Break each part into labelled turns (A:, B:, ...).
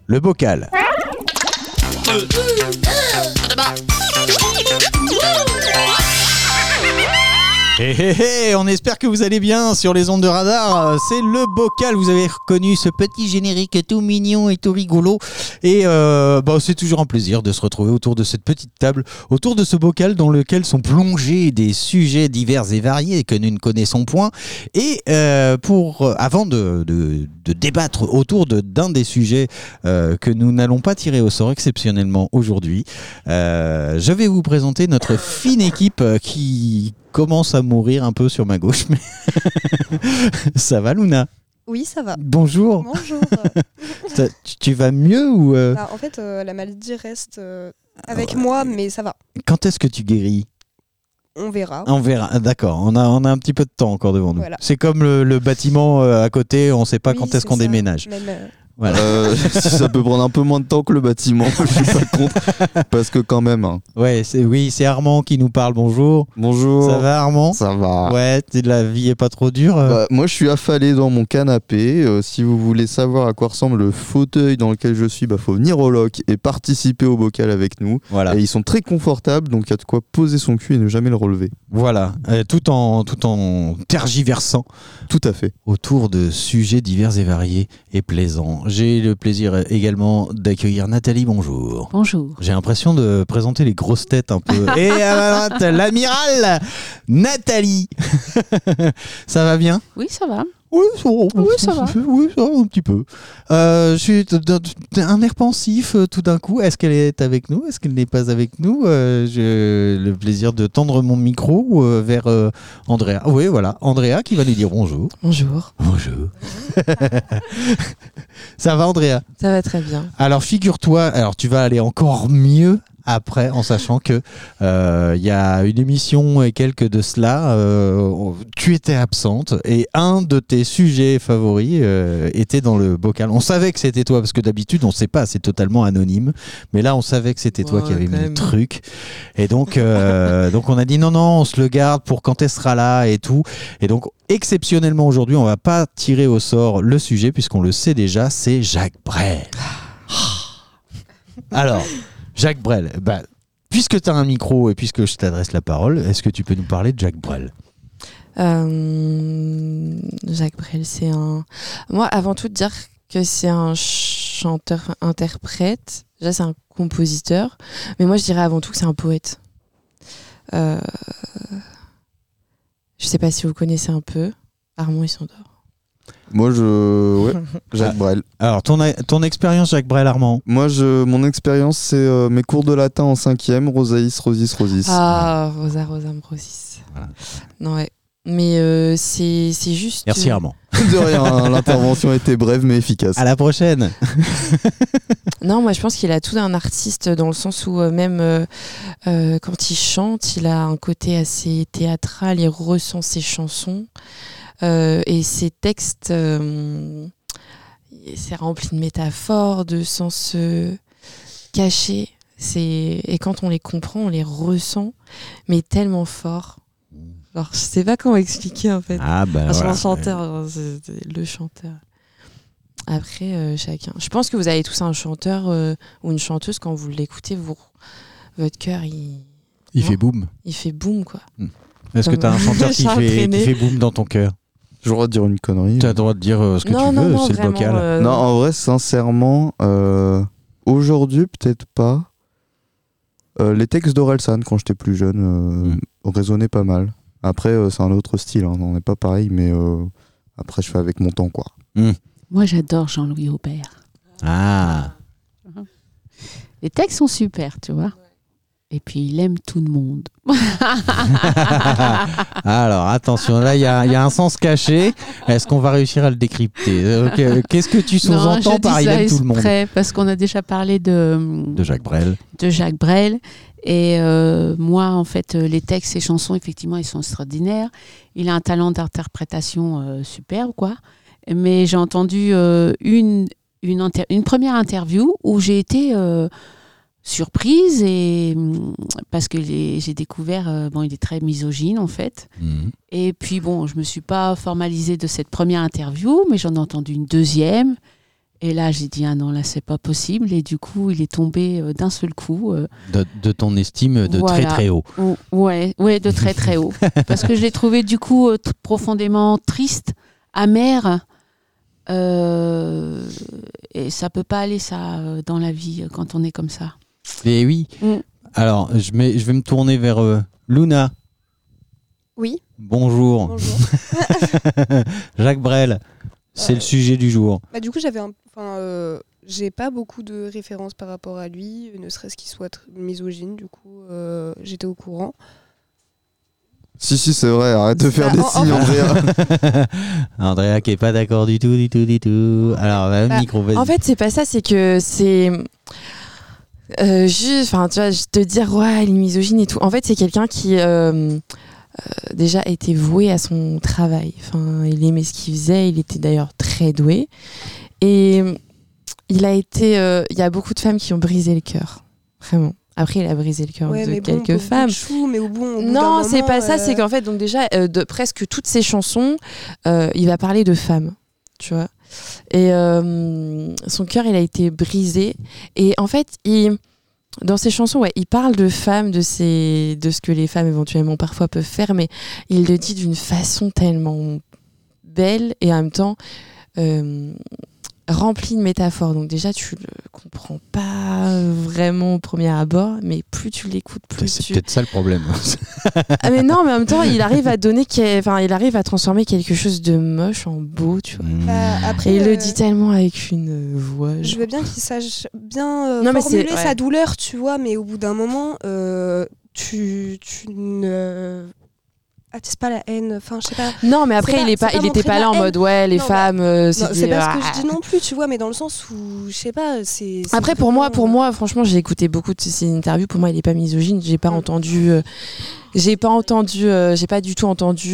A: le bocal. On espère que vous allez bien sur les ondes de radar. C'est le bocal, vous avez reconnu ce petit générique tout mignon et tout rigolo. Et c'est toujours un plaisir de se retrouver autour de cette petite table, autour de ce bocal dans lequel sont plongés des sujets divers et variés que nous ne connaissons point. Et avant de débattre autour d'un des sujets que nous n'allons pas tirer au sort exceptionnellement aujourd'hui, je vais vous présenter notre fine équipe qui commence à mourir un peu sur ma gauche. Mais ça va, Luna?
B: Oui, ça va.
A: Bonjour.
B: Bonjour.
A: Tu vas mieux ou
B: En fait, la maladie reste avec moi, mais ça va.
A: Quand est-ce que tu guéris?
B: On verra.
A: On verra, d'accord. On a un petit peu de temps encore devant nous.
B: Voilà.
A: C'est comme le bâtiment à côté, on ne sait pas quand est-ce qu'on déménage.
C: Même, ça peut prendre un peu moins de temps que le bâtiment, je suis pas contre, parce que quand même. Hein.
A: Ouais, c'est Armand qui nous parle. Bonjour.
C: Bonjour.
A: Ça va, Armand?
C: Ça va.
A: Ouais, la vie est pas trop dure.
C: Moi, je suis affalé dans mon canapé. Si vous voulez savoir à quoi ressemble le fauteuil dans lequel je suis, faut venir au loc et participer au bocal avec nous.
A: Voilà.
C: Et ils sont très confortables, donc il y a de quoi poser son cul et ne jamais le relever.
A: Voilà, tout en tergiversant.
C: Tout à fait.
A: Autour de sujets divers et variés et plaisants. J'ai le plaisir également d'accueillir Nathalie. Bonjour.
D: Bonjour.
A: J'ai l'impression de présenter les grosses têtes un peu. Et à ma droite, l'amiral Nathalie. Ça va bien?
D: Oui, ça va.
A: Oui, ça va. Oui, ça va un petit peu. Je suis un air pensif tout d'un coup. Est-ce qu'elle est avec nous? Est-ce qu'elle n'est pas avec nous? J'ai le plaisir de tendre mon micro vers Andrea. Oui, voilà. Andrea qui va lui dire bonjour.
D: Bonjour.
A: Bonjour. Ça va, Andrea?
D: Ça va très bien.
A: Alors, figure-toi, tu vas aller encore mieux après, en sachant que y a une émission et quelques de cela, tu étais absente et un de tes sujets favoris était dans le bocal. On savait que c'était toi parce que d'habitude on ne sait pas, c'est totalement anonyme, mais là on savait que c'était toi qui avais mis le truc. Et donc on a dit non, on se le garde pour quand elle sera là et tout. Et donc exceptionnellement aujourd'hui on va pas tirer au sort le sujet puisqu'on le sait déjà, c'est Jacques Brel. Alors Jacques Brel, puisque tu as un micro et puisque je t'adresse la parole, est-ce que tu peux nous parler de Jacques Brel?
D: Jacques Brel, c'est un... Moi, avant tout, dire que c'est un chanteur-interprète. Déjà, c'est un compositeur. Mais moi, je dirais avant tout que c'est un poète. Je sais pas si vous connaissez un peu. Armand, il s'endort.
C: Moi, Jacques Brel.
A: Alors, ton expérience, Jacques Brel, Armand?
C: Moi, mon expérience, c'est mes cours de latin en 5e, Rosaïs, Rosis.
D: Ah, Rosam, Rosis. Voilà. Non, ouais. Mais c'est juste...
A: Merci, Armand.
C: De rien, l'intervention était brève mais efficace.
A: À la prochaine.
D: Non, moi, je pense qu'il a tout d'un artiste dans le sens où même quand il chante, il a un côté assez théâtral, il ressent ses chansons. Et ces textes, c'est rempli de métaphores, de sens cachés. Et quand on les comprend, on les ressent, mais tellement fort. Alors, je sais pas comment expliquer en fait.
A: Voilà.
D: Un chanteur, c'est le chanteur. Après, chacun. Je pense que vous avez tous un chanteur ou une chanteuse, quand vous l'écoutez, votre cœur, il
A: fait boum.
D: Il fait boum, quoi.
A: Est-ce que tu as un chanteur qui fait boum dans ton cœur?
C: J'ai le droit de dire une connerie.
A: Tu as le droit de dire ce que tu veux, c'est
D: vraiment,
A: le bocal.
C: Non, en vrai, sincèrement, aujourd'hui, peut-être pas. Les textes d'Orelsan, quand j'étais plus jeune, résonnaient pas mal. Après, c'est un autre style, hein, on n'est pas pareil, mais après, je fais avec mon temps, quoi.
D: Moi, j'adore Jean-Louis Aubert.
A: Ah.
D: Les textes sont super, tu vois. Et puis, il aime tout le monde.
A: Alors, attention, là, il y a un sens caché. Est-ce qu'on va réussir à le décrypter? Qu'est-ce que tu sous-entends par il aime tout le monde?
D: Parce qu'on a déjà parlé de
A: Jacques Brel.
D: De Jacques Brel. Et moi, en fait, les textes et chansons, effectivement, ils sont extraordinaires. Il a un talent d'interprétation superbe, quoi. Mais j'ai entendu une première interview où j'ai été... surprise, parce que j'ai découvert, il est très misogyne en fait. Et puis je me suis pas formalisée de cette première interview, mais j'en ai entendu une deuxième Et là, j'ai dit, ah non, là, c'est pas possible. Et du coup, il est tombé d'un seul coup.
A: De ton estime de
D: Voilà.
A: très très haut.
D: Ouais, de très très haut. Parce que je l'ai trouvé du coup profondément triste, amer. Et ça peut pas aller ça dans la vie quand on est comme ça.
A: Et oui. Alors, je vais me tourner vers Luna.
B: Oui.
A: Bonjour.
B: Bonjour.
A: Jacques Brel, c'est le sujet du jour.
B: Bah, du coup, j'ai pas beaucoup de références par rapport à lui, ne serait-ce qu'il soit misogyne. Du coup, j'étais au courant.
C: Si, c'est vrai, arrête de faire des signes, Andrea.
A: Andrea qui est pas d'accord du tout. Alors, micro, vas-y.
E: En fait, c'est pas ça, c'est que c'est juste, enfin, tu vois, te dire ouais, il est misogyne et tout. En fait, c'est quelqu'un qui déjà était voué à son travail. Enfin, il aimait ce qu'il faisait. Il était d'ailleurs très doué. Et il a été, il y a beaucoup de femmes qui ont brisé le cœur, vraiment. Après, il a brisé le cœur de quelques femmes.
B: Mais au bout
E: non, c'est pas ça. C'est qu'en fait, donc déjà, de presque toutes ses chansons, il va parler de femmes, tu vois. Et son cœur, il a été brisé. Et en fait, dans ses chansons, il parle de femmes, de ce que les femmes éventuellement parfois peuvent faire, mais il le dit d'une façon tellement belle et en même temps rempli de métaphores. Donc déjà, tu le comprends pas vraiment au premier abord, mais plus tu l'écoutes, plus
A: c'est peut-être ça le problème.
E: Ah mais non, mais en même temps, il arrive à transformer quelque chose de moche en beau, tu vois.
B: Après,
E: et il le dit tellement avec une voix.
B: Je veux bien qu'il sache bien
E: Non, mais
B: formuler sa douleur, tu vois, mais au bout d'un moment, tu ne attise pas la haine, enfin je sais pas.
E: Non, mais après il était pas là en mode les femmes
B: c'est pas ce que je dis non plus, tu vois, mais dans le sens où je sais pas, c'est
E: après pour moi franchement, j'ai écouté beaucoup de ses interviews, pour moi il est pas misogyne, j'ai pas entendu j'ai pas du tout entendu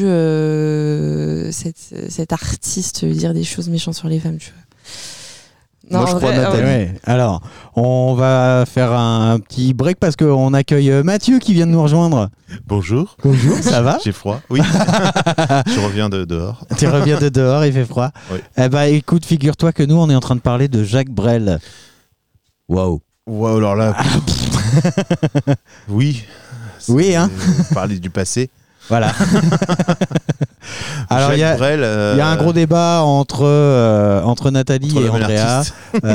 E: cet artiste dire des choses méchantes sur les femmes, tu vois. Non,
C: moi je crois Nathalie.
A: Ouais. Alors, on va faire un petit break parce qu'on accueille Mathieu qui vient de nous rejoindre.
F: Bonjour.
A: Bonjour, ça va?
F: J'ai froid, oui. Je reviens de dehors.
A: Tu reviens de dehors, il fait froid.
F: Oui.
A: Eh ben, écoute, figure-toi que nous, on est en train de parler de Jacques Brel. Waouh.
F: Wow, alors là. Oui.
A: Oui, hein.
F: Parler du passé.
A: Voilà. Alors, il y a un gros débat entre Nathalie et Andrea.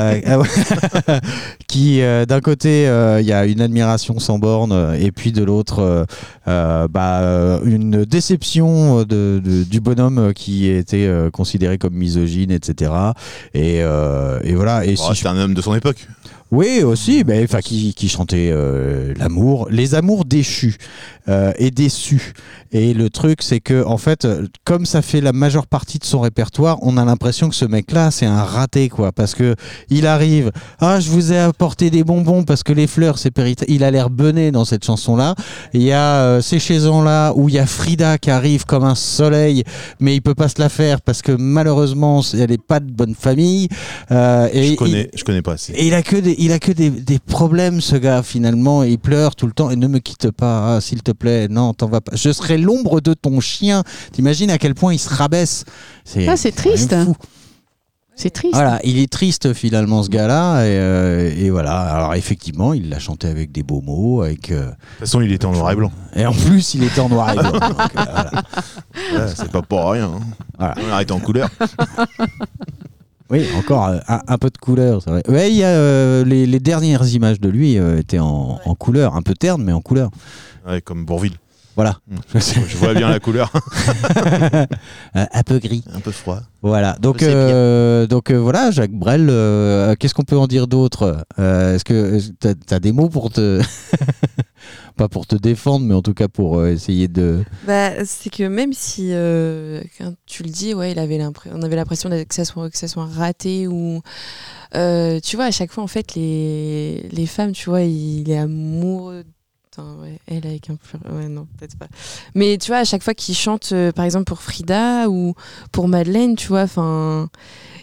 A: Qui, d'un côté, il y a une admiration sans borne, et puis de l'autre, une déception du bonhomme qui était considéré comme misogyne, etc. Et voilà. Et
F: c'est un homme de son époque.
A: Oui, aussi, qui chantait l'amour, les amours déchus et déçus. Et le truc, c'est que, en fait, comme ça fait la majeure partie de son répertoire, on a l'impression que ce mec-là, c'est un raté, quoi. Parce que il arrive, je vous ai apporté des bonbons parce que les fleurs, c'est péritable. Il a l'air bené dans cette chanson-là. Il y a ces chansons-là où il y a Frida qui arrive comme un soleil, mais il peut pas se la faire parce que malheureusement, elle est pas de bonne famille.
F: Je connais pas assez.
A: Et il a que des problèmes, ce gars, finalement. Et il pleure tout le temps. Et ne me quitte pas, s'il te plaît. Non, t'en vas pas. Je serai l'ombre de ton chien. T'imagines à quel point il se rabaisse.
D: C'est triste.
A: Fou.
D: C'est triste.
A: Voilà, il est triste finalement, ce gars-là. Et voilà. Alors effectivement, il l'a chanté avec des beaux mots. De toute
F: façon, il était en noir et blanc.
A: Et en plus, il était en noir et blanc. Donc, voilà.
F: Ouais, c'est pas pour rien. Hein. Voilà. On arrête en couleur.
A: Oui, encore un peu de couleur, c'est vrai. Ouais, il y a les dernières images de lui étaient en couleur, un peu terne, mais en couleur.
F: Ouais, comme Bourvil.
A: Voilà.
F: Je vois bien la couleur.
A: Un peu gris.
F: Un peu froid.
A: Voilà. Donc voilà, Jacques Brel, qu'est-ce qu'on peut en dire d'autre? Est-ce que t'as des mots pour te... pas pour te défendre, mais en tout cas pour essayer de...
E: c'est que même si, quand tu le dis, on avait l'impression que ça soit raté ou... tu vois, à chaque fois, en fait, les femmes, tu vois, il est amoureux... elle avec un peu... Ouais, non, peut-être pas. Mais tu vois, à chaque fois qu'il chante, par exemple, pour Frida ou pour Madeleine, tu vois, enfin...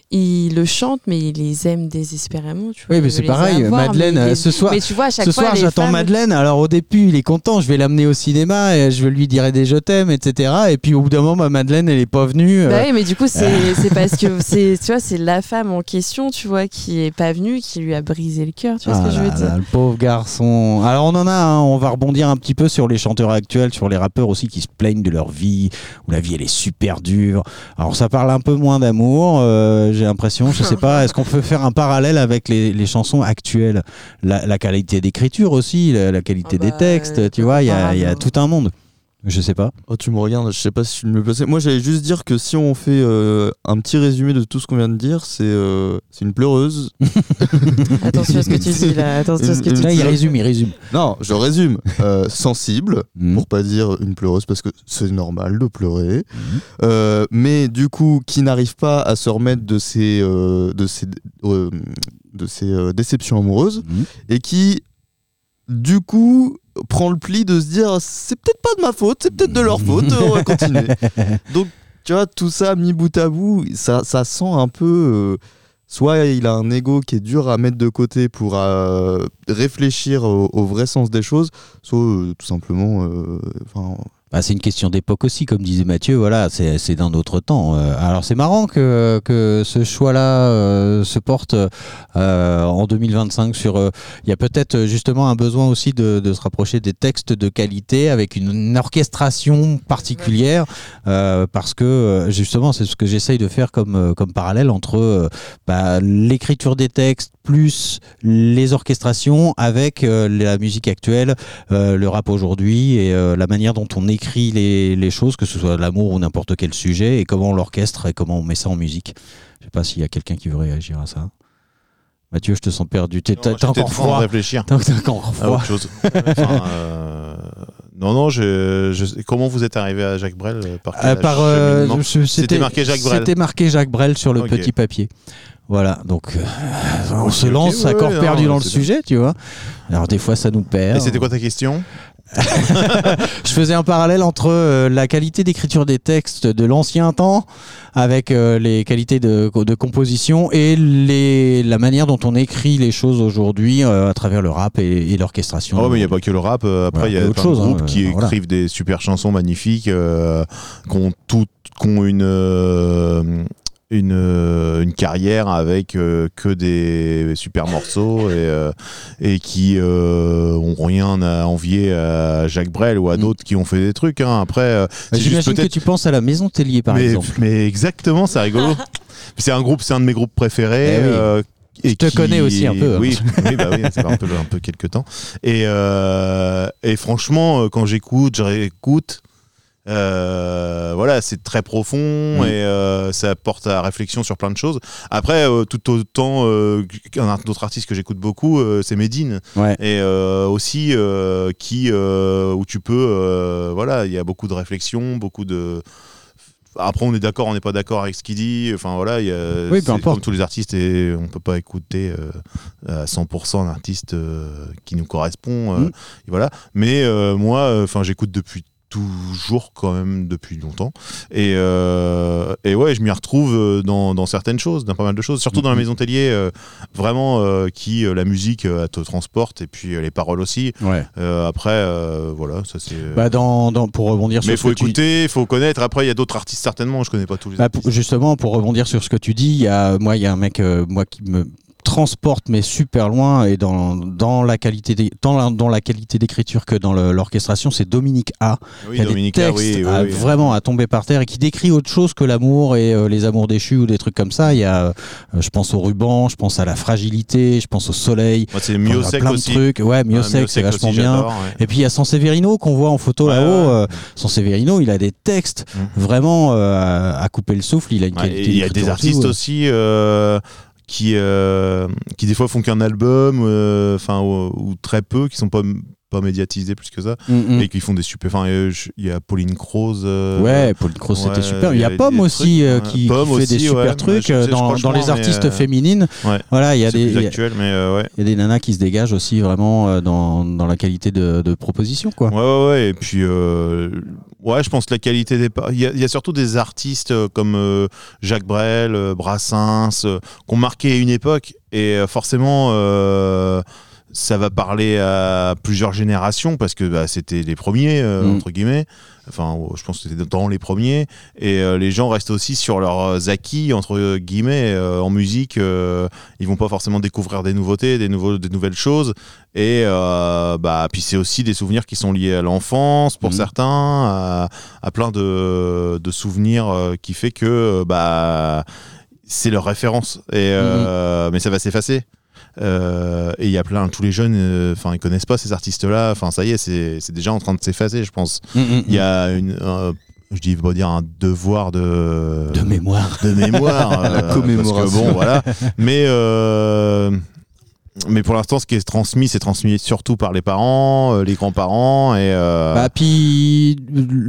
E: il le chante, mais il les aime désespérément. Tu vois,
A: Oui, mais c'est pareil. Madeleine, ce soir,
E: mais tu vois, à chaque
A: ce
E: fois,
A: soir,
E: les
A: j'attends
E: femmes-
A: Madeleine. Alors au début, il est content. Je vais l'amener au cinéma et je vais lui dire des je t'aime, etc. Et puis au bout d'un moment, Madeleine, elle est pas venue.
E: Bah oui, mais du coup, c'est parce que tu vois, c'est la femme en question, tu vois, qui est pas venue, qui lui a brisé le cœur. Tu vois ce que je veux dire?
A: Le pauvre garçon. Alors on en a. On va rebondir un petit peu sur les chanteurs actuels, sur les rappeurs aussi qui se plaignent de leur vie, où la vie elle est super dure. Alors ça parle un peu moins d'amour. J'ai l'impression. Je sais pas. Est-ce qu'on peut faire un parallèle avec les chansons actuelles, la qualité d'écriture aussi, la qualité des textes. Tu vois, il y a tout un monde. Je sais pas.
C: Oh, tu me regardes, je sais pas si tu me plaçais. Moi, j'allais juste dire que si on fait un petit résumé de tout ce qu'on vient de dire, c'est une pleureuse.
E: Attention à ce que tu dis là. Attention à ce que tu
A: Là,
E: dis.
A: il résume.
C: Non, je résume. Sensible, pour pas dire une pleureuse, parce que c'est normal de pleurer. Mais du coup, qui n'arrive pas à se remettre de ses déceptions amoureuses et qui, du coup, prend le pli de se dire c'est peut-être pas de ma faute, c'est peut-être de leur faute, on va continuer. Donc, tu vois, tout ça mis bout à bout, ça sent un peu. Soit il a un ego qui est dur à mettre de côté pour réfléchir au vrai sens des choses, soit tout simplement.
A: C'est une question d'époque aussi, comme disait Mathieu. Voilà, c'est d'un autre temps. Alors c'est marrant que ce choix-là se porte en 2025 sur. Il y a peut-être justement un besoin aussi de se rapprocher des textes de qualité avec une orchestration particulière, parce que justement c'est ce que j'essaye de faire comme parallèle entre l'écriture des textes plus les orchestrations avec la musique actuelle, le rap aujourd'hui et la manière dont on écrit les choses, que ce soit l'amour ou n'importe quel sujet, et comment on l'orchestre et comment on met ça en musique. Je sais pas s'il y a quelqu'un qui veut réagir à ça. Mathieu, je te sens perdu. T'es encore froid.
F: Réfléchir.
A: T'es encore froid.
F: Autre chose. Non, comment vous êtes arrivé à Jacques Brel C'était marqué Jacques Brel.
A: C'était marqué Jacques Brel sur le petit papier. Voilà, donc on se lance à corps perdu dans le sujet, tu vois. Alors des fois, ça nous perd.
F: Et c'était quoi ta question ?
A: Je faisais un parallèle entre la qualité d'écriture des textes de l'ancien temps avec les qualités de composition et la manière dont on écrit les choses aujourd'hui à travers le rap et l'orchestration.
F: Oh, mais il n'y a pas que le rap. Après, il y a plein de groupes qui écrivent des super chansons magnifiques, qui ont une carrière avec que des super morceaux et qui ont rien à envier à Jacques Brel ou à d'autres qui ont fait des trucs. Après,
A: j'imagine que tu penses à la Maison Tellier par exemple.
F: Mais exactement, c'est rigolo. C'est un de mes groupes préférés.
A: Et je te connais aussi un peu.
F: Oui, ça fait un peu quelques temps. Et franchement, quand j'écoute, je réécoute. Voilà, c'est très profond et ça porte à réflexion sur plein de choses. Après, tout autant qu'un autre artiste que j'écoute beaucoup, c'est Medine. Et aussi où tu peux, voilà, il y a beaucoup de réflexion, beaucoup de. Après, on est d'accord, on n'est pas d'accord avec ce qu'il dit. Enfin voilà, comme tous les artistes, et on peut pas écouter à 100% un artiste qui nous correspond. Et voilà. Mais moi, j'écoute toujours quand même depuis longtemps et ouais, je m'y retrouve dans certaines choses, dans pas mal de choses, surtout dans la Maison Tellier, vraiment qui la musique te transporte et puis les paroles aussi. Après voilà, ça c'est
A: pour rebondir sur
F: mais faut écouter, il faut connaître. Après il y a d'autres artistes certainement, je connais pas tous les artistes.
A: Justement, pour rebondir sur ce que tu dis, il y a un mec qui me transporte mais super loin et dans la qualité d'écriture que dans l'orchestration, c'est Dominique A.
F: Oui,
A: il y a
F: Dominique
A: des textes vraiment à tomber par terre et qui décrit autre chose que l'amour et les amours déchus ou des trucs comme ça. Il y a je pense au ruban, je pense à la fragilité, je pense au soleil.
F: C'est Miossec aussi.
A: Trucs. Ouais, Miossec, c'est vachement bien. Et puis il y a Sanseverino qu'on voit en photo là-haut. Sanseverino, il a des textes vraiment à couper le souffle. Il a une qualité.
F: Il y a des artistes aussi qui des fois font qu'un album, ou très peu, qui sont pas pas médiatisés plus que ça,
A: Mm.
F: et qui font des super. Enfin, il y a Pauline Croze.
A: Ouais, Pauline Croze, c'était
F: ouais,
A: super. Il y a
F: des
A: Pomme aussi
F: trucs,
A: qui
F: Pomme
A: fait des
F: aussi,
A: super
F: ouais.
A: trucs
F: Je sais,
A: dans
F: franchement,
A: les artistes
F: mais,
A: féminines.
F: Ouais.
A: Voilà, il y a
F: C'est
A: des.
F: plus actuel, mais ouais.
A: Il y a des nanas qui se dégagent aussi vraiment dans la qualité de proposition, quoi.
F: Ouais. Et puis, ouais, je pense que la qualité des. Il y a surtout des artistes comme Jacques Brel, Brassens, qui ont marqué une époque. Et forcément, ça va parler à plusieurs générations parce que c'était les premiers, entre guillemets. Enfin, je pense que c'était dans les premiers. Et les gens restent aussi sur leurs acquis, entre guillemets, en musique. Ils vont pas forcément découvrir des nouveautés, des nouvelles choses. Et puis c'est aussi des souvenirs qui sont liés à l'enfance pour certains, à plein de souvenirs qui fait que c'est leur référence. Et, mais ça va s'effacer. Et il y a tous les jeunes, ils connaissent pas ces artistes-là. Enfin, ça y est, c'est déjà en train de s'effacer, je pense. Il y a un devoir de
A: mémoire.
F: La
C: commémoration.
F: Parce que, bon, voilà. Mais pour l'instant, ce qui est transmis, c'est transmis surtout par les parents, les grands-parents. Et
A: puis,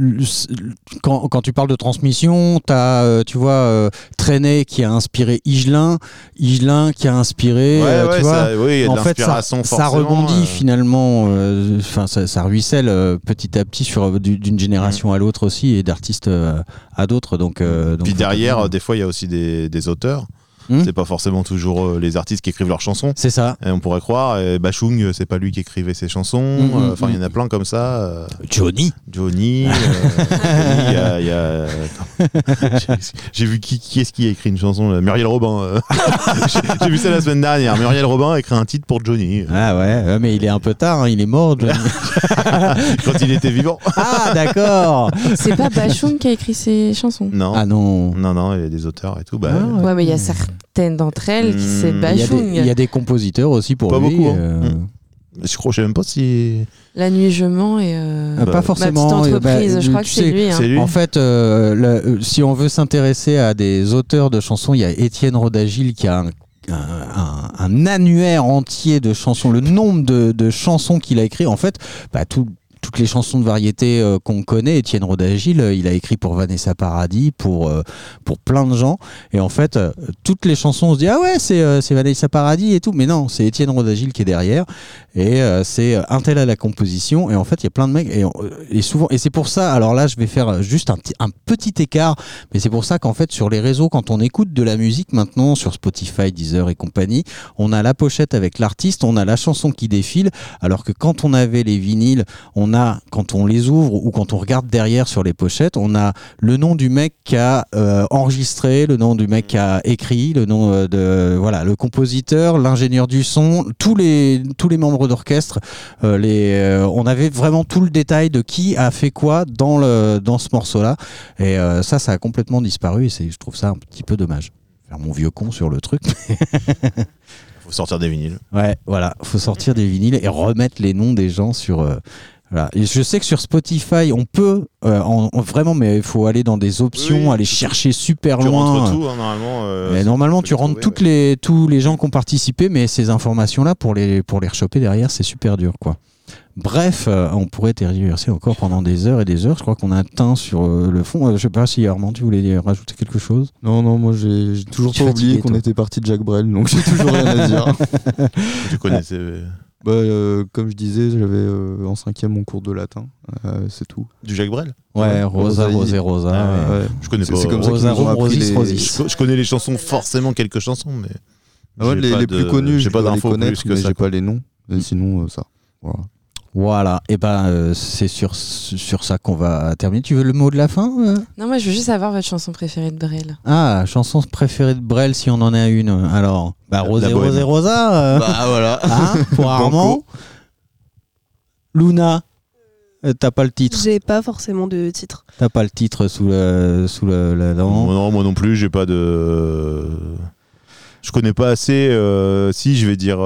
A: quand tu parles de transmission, t'as, tu vois, Trenet qui a inspiré Higelin qui a inspiré. tu vois,
F: oui, il y a de
A: en fait,
F: l'inspiration,
A: ça
F: forcément.
A: rebondit finalement. Ça ruisselle petit à petit d'une génération à l'autre aussi et d'artistes à d'autres. Donc,
F: puis derrière, des fois, il y a aussi des auteurs. C'est pas forcément toujours les artistes qui écrivent leurs chansons.
A: C'est ça.
F: Et on pourrait croire. Bachung, c'est pas lui qui écrivait ses chansons. Il y en a plein comme ça.
A: Johnny.
F: Il y a... J'ai vu qui est-ce qui a écrit une chanson. Muriel Robin. J'ai vu ça la semaine dernière. Muriel Robin a écrit un titre pour Johnny.
A: Ah ouais, mais il est un peu tard. Il est mort, Johnny.
F: Quand il était vivant.
A: Ah d'accord.
E: C'est pas Bachung qui a écrit ses chansons.
F: Non.
A: Ah non.
F: Non, il y a des auteurs et tout.
E: Ouais, mais il y a certaines d'entre elles qui c'est
A: Il
E: Bachung.
A: y a des compositeurs aussi pour
F: pas
A: lui.
F: beaucoup. Je sais même pas si.
E: La nuit je mens et
A: pas forcément.
E: Ma petite entreprise, je crois que c'est lui.
F: C'est lui.
A: En fait, si on veut s'intéresser à des auteurs de chansons, il y a Étienne Rodagil qui a un annuaire entier de chansons, le nombre de chansons qu'il a écrit. En fait, toutes les chansons de variété qu'on connaît, Étienne Rodagil, il a écrit pour Vanessa Paradis, pour plein de gens. Et en fait, toutes les chansons, on se dit ah ouais, c'est Vanessa Paradis et tout, mais non, c'est Étienne Rodagil qui est derrière. Et c'est un tel à la composition. Et en fait, il y a plein de mecs et souvent. Et c'est pour ça. Alors là, je vais faire juste un petit écart, mais c'est pour ça qu'en fait, sur les réseaux, quand on écoute de la musique maintenant, sur Spotify, Deezer et compagnie, on a la pochette avec l'artiste, on a la chanson qui défile, alors que quand on avait les vinyles, quand on les ouvre ou quand on regarde derrière sur les pochettes, on a le nom du mec qui a enregistré, le nom du mec qui a écrit, le nom le compositeur, l'ingénieur du son, tous les membres d'orchestre. On avait vraiment tout le détail de qui a fait quoi dans ce morceau-là. Et ça a complètement disparu et je trouve ça un petit peu dommage. Faire mon vieux con sur le truc.
F: Faut sortir des vinyles.
A: Ouais, voilà, faut sortir des vinyles et remettre les noms des gens sur. Voilà. Et je sais que sur Spotify, on peut vraiment, mais il faut aller dans des options, aller chercher super
F: Tu
A: loin.
F: rentres tout, normalement.
A: Mais normalement, tu rentres tous les gens qui ont participé, mais ces informations-là, pour les rechoper derrière, c'est super dur, quoi. Bref, on pourrait tergiverser encore pendant des heures et des heures. Je crois qu'on a atteint sur le fond. Je sais pas si Armand, tu voulais rajouter quelque chose ?
C: Non, moi j'ai toujours
A: Tu es
C: pas oublié
A: fatigué,
C: qu'on
A: toi.
C: était parti de Jacques Brel, donc j'ai toujours rien à dire.
F: Tu connaissais.
C: Comme je disais, j'avais en 5e mon cours de latin, c'est tout.
F: Du Jacques Brel.
A: Ouais, Rosa,
C: Rosalie.
A: Rosa.
C: Ouais.
F: Je connais pas.
C: C'est comme ça
A: Rosa,
C: qu'ils nous ont appris
A: Rosis,
C: les...
A: Rosis.
F: Je connais les chansons, forcément quelques chansons, mais.
C: Ah ouais,
F: j'ai pas
C: les plus connus,
F: j'ai
C: je
F: pas
C: dois les
F: d'infos
C: connaître,
F: plus que
C: mais
F: ça.
C: j'ai pas les noms. Et sinon, ça. Voilà.
A: Voilà, et c'est sur ça qu'on va terminer. Tu veux le mot de la fin
E: Non, moi je veux juste savoir votre chanson préférée de Brel.
A: Ah, chanson préférée de Brel, si on en a une. Alors, Rosé,
F: Bohème.
A: Rosé, Rosa.
C: Voilà.
A: Hein, pour Armand. Luna, t'as pas le titre.
B: J'ai pas forcément de titre.
A: T'as pas le titre sous la dent.
F: Moi non plus, j'ai pas de. Je connais pas assez. Si, je vais dire.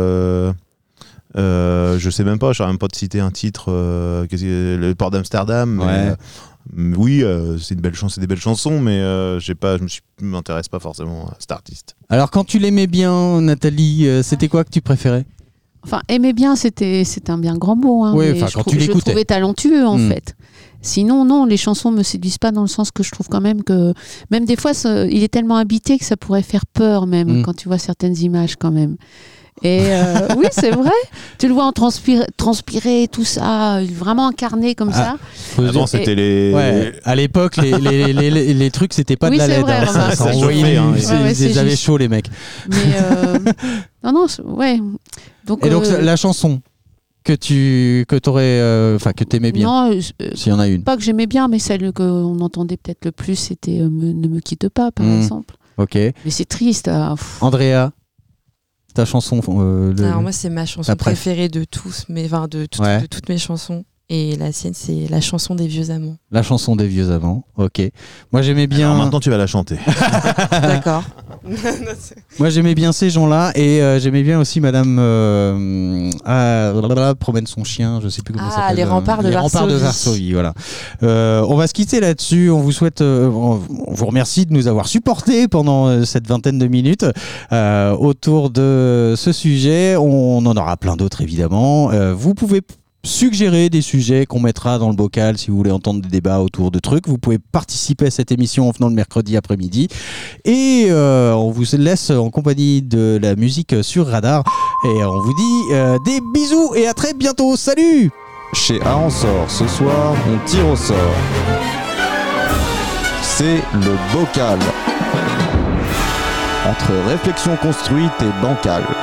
F: Je sais même pas, je saurais même pas te citer un titre. Le port d'Amsterdam.
A: Ouais.
F: Mais oui, c'est des belles chansons, mais je m'intéresse pas forcément à cet artiste.
A: Alors, quand tu l'aimais bien, Nathalie, c'était quoi que tu préférais ?
D: Enfin, aimer bien, c'est un bien grand mot. Hein,
A: Oui,
D: mais
A: enfin, quand tu l'écoutais.
D: Je trouvais talentueux, en
A: Mm.
D: fait. Sinon, non, les chansons me séduisent pas dans le sens que je trouve quand même que... Même des fois, il est tellement habité que ça pourrait faire peur, même, quand tu vois certaines images, quand même. Et oui, c'est vrai. Tu le vois en transpirer, tout ça, vraiment incarné comme ça.
F: Avant, c'était les.
A: Ouais, à l'époque, les trucs, c'était pas
D: Oui,
A: de la
D: c'est
A: LED.
D: vrai,
A: hein,
D: remarque.
A: ça
F: Ça
A: envoyait
F: chauffait, hein,
A: ils avaient
D: juste.
A: chaud, les mecs.
D: Mais non, ouais. Donc,
A: Et donc, la chanson que t'aimais bien,
D: non,
A: s'il y en a une.
D: pas que j'aimais bien, mais celle qu'on entendait peut-être le plus, c'était Ne me quitte pas, par exemple.
A: Ok.
D: Mais c'est triste.
A: Andrea, ta chanson.
E: Alors moi, c'est ma chanson
A: Après.
E: préférée de tous, de toutes mes chansons. Et la sienne, c'est la chanson des vieux amants.
A: La chanson des vieux amants. Ok. Moi, j'aimais bien.
F: Alors maintenant, tu vas la chanter.
E: D'accord.
A: Moi, j'aimais bien ces gens-là et j'aimais bien aussi Madame promène son chien, je sais plus comment ça s'appelle.
E: Les remparts de
A: Les remparts de Varsovie, voilà. On va se quitter là-dessus. On vous souhaite, on vous remercie de nous avoir supportés pendant cette vingtaine de minutes autour de ce sujet. On en aura plein d'autres évidemment. Vous pouvez suggérer des sujets qu'on mettra dans le bocal si vous voulez entendre des débats autour de trucs. Vous pouvez participer à cette émission en venant le mercredi après-midi. Et on vous laisse en compagnie de la musique sur Radar. Et on vous dit des bisous et à très bientôt. Salut!
C: Chez Aransor, ce soir, on tire au sort. C'est le bocal. Entre réflexion construite et bancale.